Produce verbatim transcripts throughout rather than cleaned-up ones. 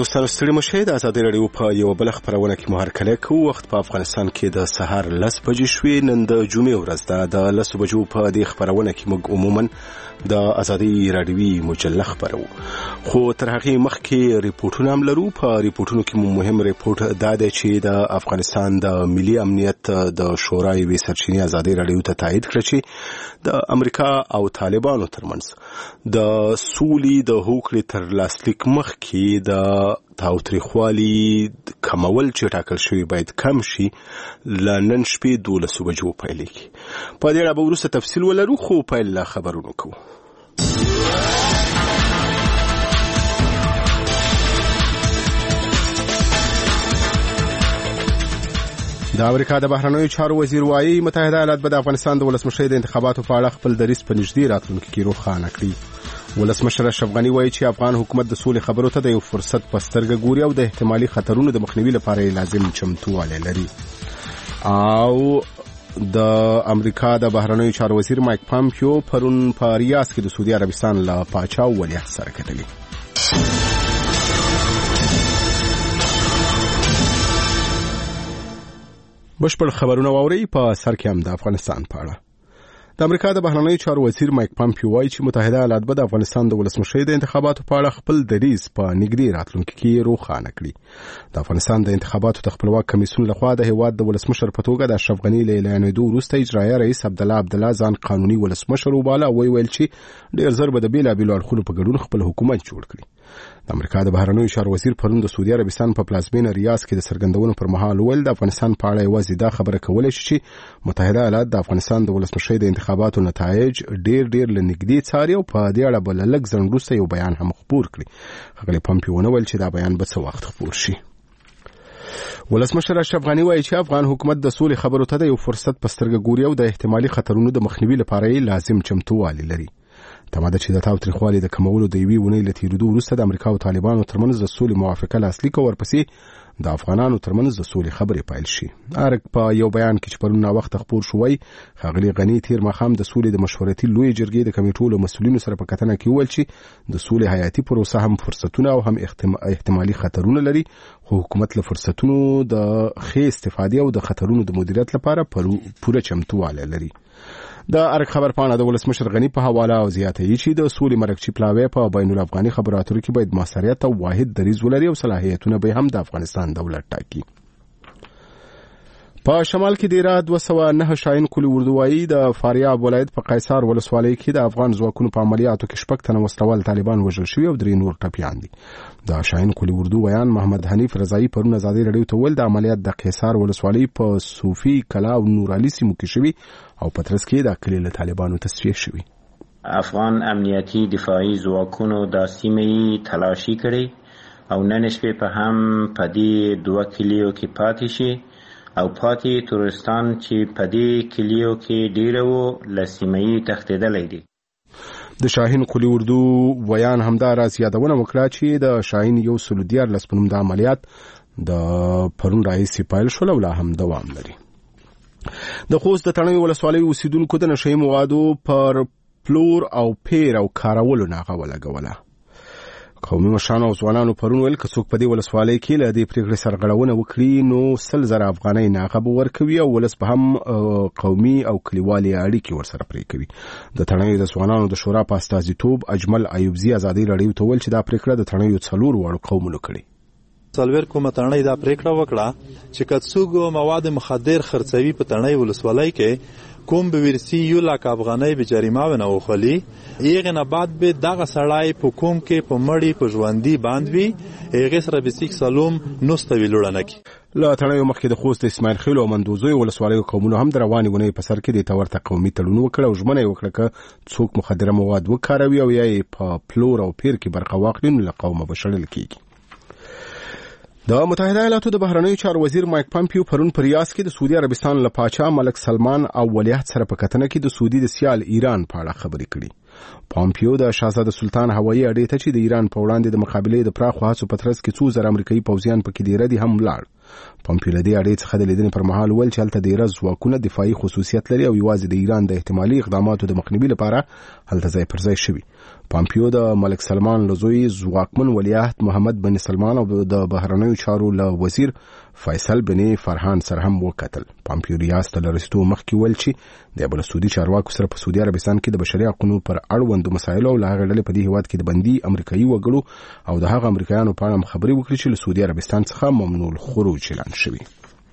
دوستانو ستړي مشه. د ازادي راډیو په یو بل خبرونه کې مهر کله کو وخت په افغانستان کې د سهار لس بجې شوې. نن د جمعې ورځ ده. د لس بجو په دې خبرونه کې موږ عموما د ازادي راډیوي مجله خبرو، خو تر هغه مخکې ریپورتونه هم لرو. په ریپورتونو کې مهم ریپورت دا دی چې د افغانستان د ملي امنیت د شورای وی سرچینې ازادي راډیو ته تایید کړ چې د امریکا او طالبانو ترمنځ د سولې د هوکړې تر لاسلیک مخکې د تاوتریخوالي کمول چې ټاکل شوی باید کم شي. لنن شپې دولس بجو پیل کی. په دې اړه به وروسته تفصیل ولرو، خو پیل خبرونه کوو. د امریکا د بهرنیو چارو وزیر وايي متحده ایالات به د افغانستان د ولسمشر د انتخاباتو په اړه خپل دریځ په نږدې راتلونکي کې روښانه کړي. ولسمشر اشرف غني وايي چې افغان حکومت د سولې خبرو ته د یو فرصت په سترګه ګوري او د احتمالي خطرونو د مخنیوي لپاره لازم چمتووالی لري. او د امریکا د بهرنیو چارو وزیر مایک پامپیو پرون په ریاض کې د سعودي عربستان له پاچا ولیعهد سره کتلي. بشپړ خبرونه واوري. په سر کې هم د افغانستان په اړه د امریکا د بهرنیو چارو وزیر مایک پامپیو وايي چې متحده ایالات به د افغانستان د ولسمشر د انتخاباتو په اړه خپل دریځ په نږدې راتلونکي کې روښانه کړي. د افغانستان د انتخاباتو د خپلواک کمیسیون لخوا د هیواد د ولسمشر په توګه د اشرف غني له اعلانېدو وروسته اجرایي رئیس عبدالله عبدالله ځان قانوني ولسمشر وباله او ویل چې ډېر زر به د بېلابېلو اړخونو په ګډون خپل حکومت جوړ کړي. د امریکا د بهرنیو چارو وزیر پرون د سعودي عربستان په پلازمینه ریاض کې د څرګندونو پر مهال ویل د افغانستان په اړه یوازې دا خبره کولای شي چې متحده ایالات د افغانستان د ولسمشر د انتخاباتو نتایج ډېر ډېر لنږدې څاري او په دې اړه بل لږ ځنډ وروسته یو بیان هم خپور کړي. ښاغلی پامپیو ویل چې دا بیان به څه وخت خپور شي. ولسمشر اشرف غني وايي چې افغان حکومت د سولې خبرو ته د یو فرصت په سترګه ګوري او د احتمالي خطرونو د مخنیوي لپاره لازم چمتووالی لري. تماده چې د تاوتریخوالي د کمولو د یوې ونې له تېرېدو وروسته د امریکا او طالبانو ترمنځ د سولې موافقه لاسلیک او ورپسې د افغانانو ترمنځ د سولې خبرې پیل شي. ارګ په یو بیان کې چې پرون ناوخته خپور شوی، ښاغلی غني تیر ماښام د سولې د مشورتي لوی جرګې د کمیټو له مسؤلینو سره په کتنه کې وویل چې د سولې حیاتي پروسه هم فرصتونه او هم احتمالي خطرونه لري، خو حکومت له فرصتونو د ښې استفادې او د خطرونو د مدیریت لپاره پوره چمتووالی لري. د ارګ خبرپاڼه د ولسمشر غني په حواله او زیاتوي چې د سولې مرکچی پلاوی په بین الافغاني خبرو اترو کې باید موثریت او واحد دریځ ولري او صلاحیتونه به هم د افغانستان دولت ټاکي. په شمال کې د را دوه سوه نهه شاهین کلی اردوایي د فاریاب ولایت په قیصار ولسوالۍ کې د افغان ځواکونو په عملیاتو کې شپږ تنه وسلوال طالبان وژل شوي او درې نور ټپیان دي. د شاهین کلی اردو ویان محمد حنیف رضایی پرون ازادي راډیو ته ویل د عملیات د قیصار ولسوالۍ په صوفي کلا او نور علي سیمو کې شوي او په ترڅ کې د کلی له طالبانو تصفیه شوي. افغان امنیتي دفاعي ځواکونو د سیمې تلاشي کړې او نن شپې په هم په دې دوه کلیو کې پاتې شي او پاتې تورستان چې په دې کلیو کې ډېره وو له سیمې تښتېدلی دي. د شاهین کلی اردو ویان همداراز یادونه وکړه چې د شاهین یو سل دیارلس په نوم د عملیات د پرون راهیسې پیل شول او لا هم دوام لري. د خوست د تڼیو ولسوالۍ اوسیدونکو د نشهیي موادو پر پلور او پیر او کارولو ناغه ولګوله. قومي مشرانو او ځوانانو پرون ویل که څوک په دې ولسوالۍ کې له دې پرېکړې سرغړونه وکړي نو سل زره افغانۍ ناغه به ورکوي او ولس به هم قومي او کلیوالي اړیکې ورسره پرې کوي. د تڼیو د ځوانانو د شورا په استازیتوب اجمل ایوبزي ازادي راډیو ته ویل چې دا پرېکړه د تڼیو څلور واړو قومونو کړې. څلور کومه تڼۍ دا پرېکړه وکړه چې که څوک مواد مخدر خرڅوي په تڼۍ ولسوالۍ کې کوم به ورسی یو لاک افغانۍ به جریمه ونه وخلی، ایغه نه بعد به دغه سړی په کوم کې په مړی په ژوندۍ باندې ایغه سره به سیک سلام نوستوي لړنکی. لا تڼیو مخکې د خوست اسماعیل خیل او مندوزوی ولسوالۍ قومونو هم د روانې ونې په سر کې د تورته قومي تړون وکړ او ژمنه وکړه که څوک مخدره مواد وکاروي او یا په پلور او پیر کې برخه واخلي نو له قومه به شړل کیږي. د متحده ایالاتو د بهرنیو چارو وزیر مایک پامپیو پرون په ریاض کې د سعودي عربستان له پاچا ملک سلمان او ولیعهد سره په کتنه کې د سعودي د سیال ایران په اړه خبرې کړې. پامپیو د شاهزاده سلطان هوایي اډې ته چې د ایران په وړاندې د مقابلې د پراخو هڅو په ترڅ کې څو زره امریکایي پوځیان پکې ډېر دي هم لاړ. پامپیو له دې اډې څخه د لیدنې پر مهال ویل چې هلته ډېر ځواکونه دفاعي خصوصیت لري او یوازې د ایران د احتمالي اقداماتو د مخنیوي لپاره هلته ځای پر ځای شوي. پامپیو د ملک سلمان لزوی ځواکمن ولیعهد محمد بن سلمان او د بهرنیو چارو له وزیر فیصل بن فرحان سره هم وکتل. پامپیو ریاض ته لرستو مخکې ویل چې د بل سعودي چارواکو سره په سعودي عربستان کې د بشري حقوقو پر اړوندو مسایلو او له هغه ډلې په دې هیواد کې د بندي امریکایي وګړو او د هغه امریکایانو په اړه خبرې وکړي چې له سعودي عربستان څخه ممنوع الخروج اعلان شوی.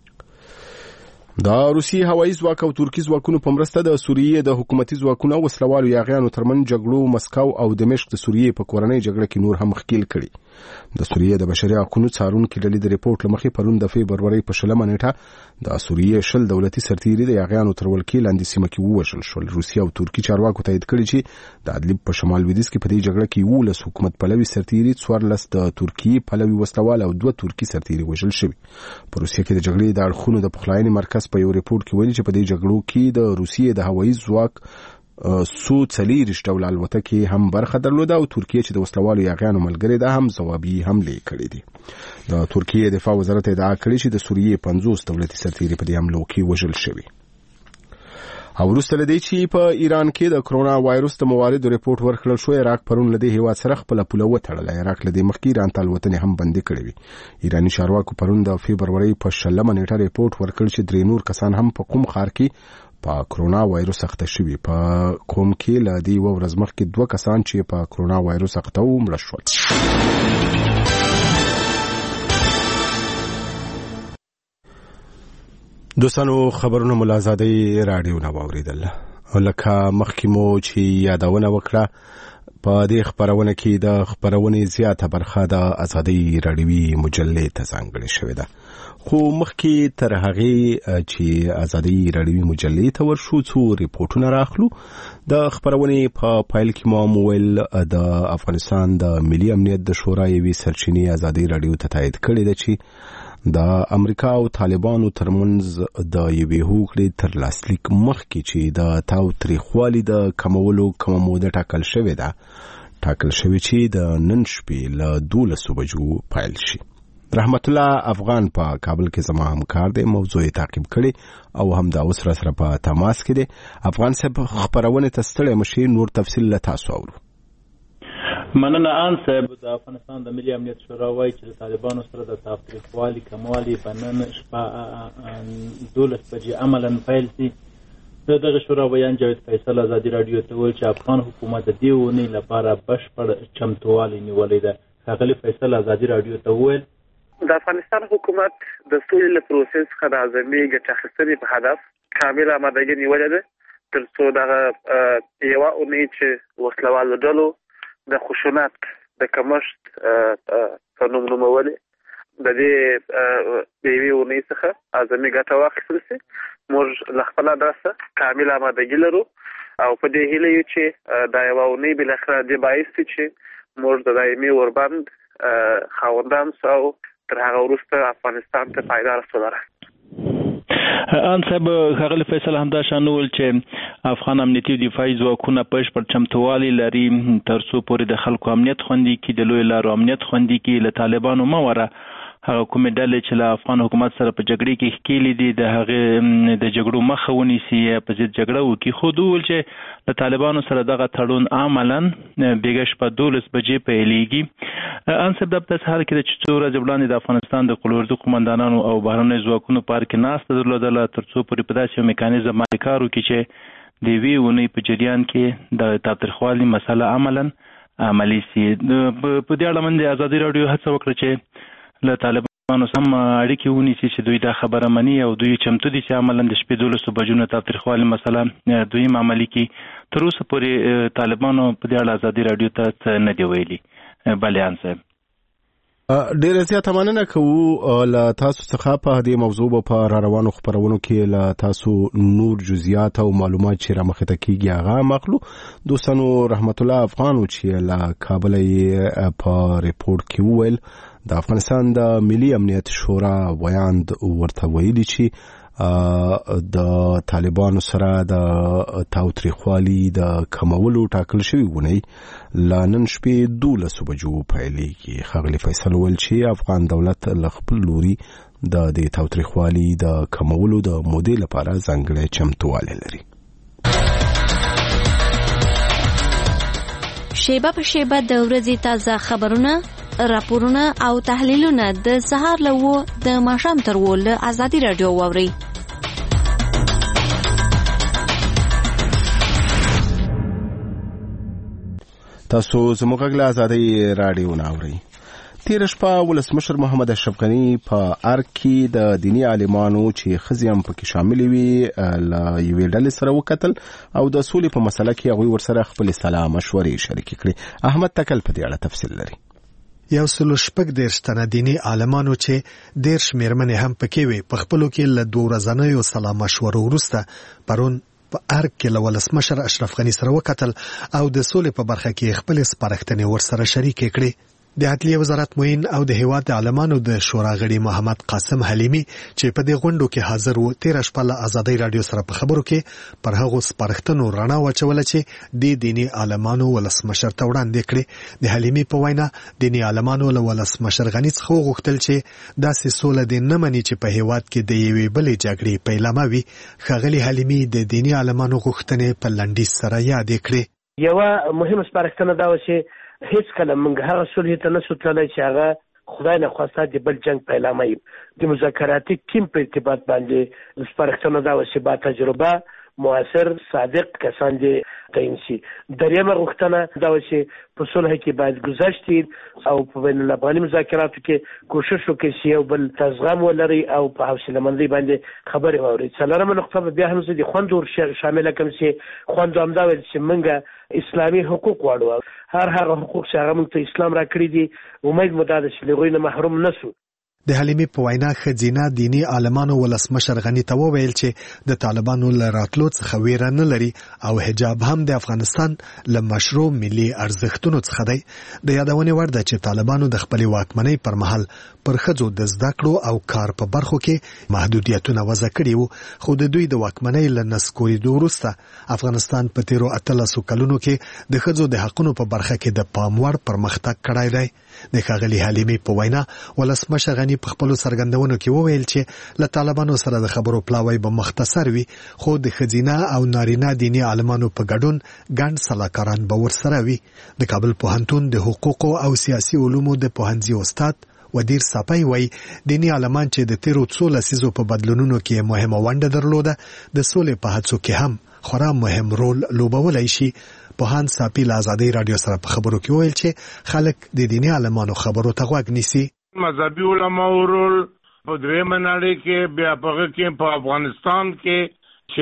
د روسي هوایي ځواک او ترکي ځواکونو په مرسته د سوریې د حکومتي ځواکونو او وسلوالو یاغیانو ترمن جګړو مسکو او دمشق د سوریې په کورنۍ جګړه کې نور هم ښکیل کړي. د سوریې د بشري حقوقو څارونکو ډلې د ریپورت لمخې پرون د فبروري په شلمه نیټه د سوریې شل دولتي سرتیري د یاغیانو تر ولکې لاندې سیمه کې ووژل شول. روسي او ترکي چارواکو تایید کړي چې د ادلب په شمال لویدیځ کې په دې جګړه کې یولس حکومت پلوي سرتیري، څوارلس د ترکي پلوي وسلوال او دوه ترکي سرتیري وژل شوي. په روسیه کې د جګړې د اړخونو د پخلاینې مرکز په یو ریپورت کې ویلي چې په دې جګړو کې د روسیې د هوایي ځواک سو څلېرویشت ډوله الوتکې هم برخه درلوده او ترکیه چې د وسلوالو یاغیانو ملګرې ده هم ځوابي حملې کړې دي. د ترکیه دفاع وزارت ادعا کړې چې د سوریې پنځوس دولتي سرتیري په دې حملو کې وژل شوي. او وروسته له دې چې په ایران کې د کرونا وایرس د مواردو ریپورت ورکړل شو، عراق پرون له دې هیواد سره خپله پوله وتړله. عراق له دې مخکې ایران ته الوتنې هم بندي کړې وي. ایراني چارواکو پرون د فبروري په شلمه نیټه ریپورت ورکړ چې درې نور کسان هم په قم ښار کې په کرونا وایرس اخته شوي. په قم کې له دې یوه ورځ مخکې دوه کسان چې په کرونا وایرس اخته وو مړه شول. دوستانو خبرونه ملازادی رادیو نه واوریدل. لکه مخکې مو چې یادونه وکړه په دې خبرونه کې د خبرونې زیاته برخه د ازادي رادیوي مجلې ته ځانګړې شوې ده. خو مخکې تر هغې چې ازادي رادیوي مجلې ته ورشو څو ریپورټونه راخلو. د خبرونې په پایل کې مو ویل د افغانستان د ملي امنیت د شورا یوې سرچینې ازادي رادیو ته تایید کړې ده چې د امریکا او طالبانو ترمنځ د یوې هوکړې تر لاسلیک مخکې چې د تاوتریخوالي د کمولو کومه موده ټاکل شوې ده ټاکل شوې چې د نن شپې له دولسو بجو پیل شي. رحمت الله افغان په کابل کې زما همکار دی، موضوع یې تعقیب کړي او هم دا اوس را سره په تماس کې دی. افغان صاحب خبرونه ته ستړی مشي، نور تفصیل له تاسو اورو. مننه ان صاحب. د افغانستان د ملي امنیت شورا وایي چې د طالبانو سره د تاوتریخوالي کموالي په نن شپه دولس بجې عملا پیل شي. د دغه شورا ویان جاوید فیصل ازادي رادیو ته وویل چې افغان حکومت د دې اونۍ لپاره بشپړ چمتووالی نیولی ده. ښاغلي فیصل ازادي رادیو ته وویل د افغانستان حکومت د سولې له پروسس څخه د اعظمي ګټې اخیستنې په هدف کامله آمادګي نیولې ده تر څو دغه یوه اونۍ چې وسلوالو ډلو د خشونت د کمښت په نوم نومولې د دې د یوې اونۍ څخه اعظمي ګټه واخیستل شي. موږ له خپله داسه کامله آمادګي لرو او په دې هیله یو چې دا یوه اونۍ بالاخره دې باعث شي چې موږ د دایمي اوربند خاوندان سو تر هغه وروسته افغانستان ته پایدار سولره. ان صاحب ښاغلي فیصل همدا شان وویل چې افغان امنیتي او دفاعي ځواکونه بشپړ چمتووالی لري تر څو پورې د خلکو امنیت خوندي کړي، د لویو لارو امنیت خوندي کړي. له طالبانو مه وره هغه کومې ډلې چې له افغان حکومت سره په جګړې کې ښکېلې دي د هغې د جګړو مخه ونیسي، په ضد جګړه وکړي. خو دوی وویل چې له طالبانو سره دغه تړون عملا بېګه شپه دولس بجې پیلېږي. ان صاحب دا په داسې حال کې ده چې څو ورځې وړاندې د افغانستان د قلوردو قمندانانو او بهرنیو ځواکونو په اړه کې ناسته درلودله تر څو پورې په داسې یو میکانیزم باندې کار وکړي چې د یوې اونۍ په جریان کې د تاوتریخوالي مسله عملا عملي سي. په دې اړه من د ازادي راډیو هڅه وکړه چې له طالبانو سم اړیکې ونیسي چې دوی دا خبره مني او دوی چمتو دي چې عملا د شپې دولسو بجو نه تاوتریخوالي مسله دوی عملي کړي. تر اوسه پورې طالبانو په دې اړه ازادي راډیو ته څه نه دي ویلي. بلیان صاحب ډیره زیاته مننه کوو له تاسو څخه په دې موضوع په را روانو خبرونو کې له تاسو نور جزئیات او معلومات چې را مخې ته کیږي هغه مخلو. دوستانو رحمت الله افغان چې له کابل په ریپورت کې وویل د افغانستان د ملي امنیت شورا ویاند ورته ویلي چې د طالبانو سره د تاوتریخوالي د کمولو ټاکل شوی ونی لا نن شپې دولسو بجو پیلېږي. ښاغلي فیصل ویل چې افغان دولت له خپل لوري د دې تاوتریخوالي د کمولو د مودې لپاره ځانګړی چمتووالی لري. شیبه په شیبه د ورځې تازه خبرونه، راپورونه او تحلیلونه د سهار له وو د ماښام تر وو له ازادي رادیو واورئ. تاسو زموږ غږ له ازادي رادیو ناورئ. تیر شپه ولسمشر محمد اشرف غنی په ارګ کې د دینی عالمانو چې ښځې هم پکې شاملې وي له یوې ډلې سره وکتل او د سولې په مسله کې هغوی ورسره خپلې سلا مشورې شریکې کړې. احمد تکل په دې اړه تفصیل لري. یو سلو شپږ دېرش تنه دیني عالمانو چې دېرش مېرمنې هم پکې وي په خپلو کې له دوه ورځنیو سلا مشورو وروسته پرون په ارګ کې له ولسمشر اشرف غنی سره وکتل او د سولې په برخه کې خپلې سپارښتنې ورسره شریکې کړې. د عدلیه وزارت معین او د هیواد د عالمانو د شورا غړي محمد قاسم حلیمی چې په دې غونډو کې حاضر وو تیر شپه له ازادي رادیو سره په خبرو کې پر هغو سپارښتنو رڼا واچوله چې د دینی عالمانو ولسمشر ته وړاندې کړي. د حلیمی په وینا دینی عالمانو له ولسمشر غنی څخه وغوښتل چې داسې سوله دې نه مني چې په هیواد کې د یوې بلې جګړې پیلامه وي. ښاغلي حلیمی د دینی عالمانو غوښتنې په لنډیز سره یادې کړې. یوه مهمه سپارښتنه دا و چې هیڅ کله موږ هغه صلح ته نشو تللی چې هغه خدای نه خواسته د بل جنگ پیلامه وي. د مذاکراتي ټیم په ارتباط باندې سپارښتنه دا و چې با تجربه موثر صادق کسان دې تعین شي. دریمه غوښتنه دا و چې په صلح کې باید گذشت او په بین الافغاني مذاکراتو کې کوشش وکړي چې یو بل ته زغم ولري او په حوصله‌مندۍ باندې خبرې واوري. څلورمه نقطه بیا هم زه د خوندو شامله کوم چې خوند همدا ویل چې موږ اسلامي حقوق غواړو. هر هغه حقوق چې هغه موږ ته اسلام راکړي دي امید مو دا ده چې له هغوی نه محروم نه سو. د حلیمي په وینا ښځینه دیني عالمانو ولسمشر غنی ته وویل چې د طالبانو له راتلو څخه ویره نه لري او حجاب هم د افغانستان له مشروع ملي ارزښتونو څخه دی. د یادونې وړ ده چې طالبانو د خپلې واکمنۍ پر مهال پر ښځو د زده کړو او کار په برخو کې محدودیتونه وضع کړي وو، خو د دوی د واکمنۍ له نسکورېدو وروسته افغانستان په تیرو اتلسو کلونو کې د ښځو د حقونو په برخه کې د پام وړ پرمختګ کړی دی. د ښاغلي حلیمي په وینا ولسمشر غنی په خپلو څرګندونو کې وویل چې له طالبانو سره د خبرو پلاوی به مختصر وي، خو د ښځینه او نارینه دیني عالمانو په ګډون ګڼ سلاکاران به ورسره وي. د کابل پوهنتون د حقوقو او سیاسي علومو د پوهنځي استاد ودیر صاپی وای دینی عالمان چې د تیرو څو لسیزو په بدلونونو کې مهمه ونډه درلوده د سولې په هڅو کې هم خورا مهم رول لوبولی شي. پوهان صاپی له ازادي رادیو سره په خبرو کې ویل چې خلک د دینی عالمانو خبرو ته غوږ نیسي. مذهبي علماو رول په درېیمه نړۍ کې بیا په هغه کې په افغانستان کې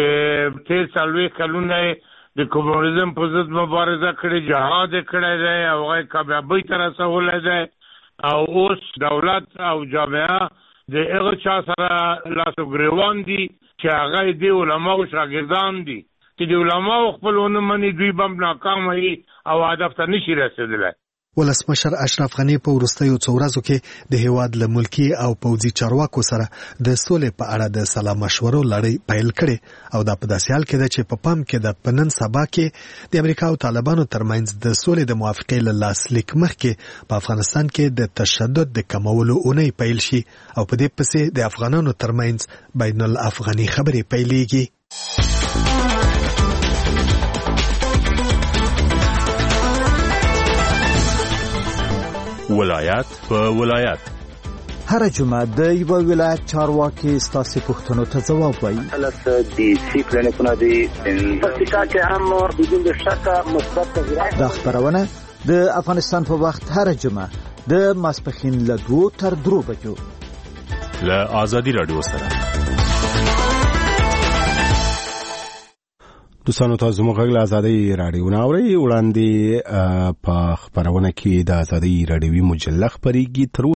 چې تېر څلوېښت کلونه د کمونیزم په ضد مبارزه کړې، جهاد یې کړی دی او هغه کامیابۍ ته رسولی دی او اوس دولت او جامعه د هغه چا سره لاس و ګرېوان دي چې هغه د علماو شاګردان دي چې د علماو خپل ونه مني، دوی به هم ناکامه وي او هدف ته نشي رسېدلی. ولسمشر اشرف غنی په وروستیو څو ورځو کې د هیواد له ملکي او پوځي چارواکو سره د سولې په اړه د سلا مشورو لړۍ پیل کړې او دا په داسې حال کې ده چې په پام کې د پنن سبا کې د امریکا او طالبانو ترمنځ د سولې د موافقې له لاسلیک مخکې په افغانستان کې د تشدد د کمولو اونۍ پیل شي او په دې پسې د افغانانو ترمنځ بین الافغاني خبرې پیلېږي. ولایت په ولایت هر جمعه د یو ولایت چارواکي ستاسو پوښتنو ته ځواب وایي. البته د سی کلینیکونه دي پکتیکا کې هم بدون شک مثبت تغیرات. دا خبرونه د افغانستان په وخت هر جمعه د ماسپښین له دوه تر درو بجو له ازادي رادیو سره. دوستانو تاسو موږ غږ له ازادي رادیو ناوري وړاندې په خبرونه کې د ازادي رادیوي مجله خبرېږي. تر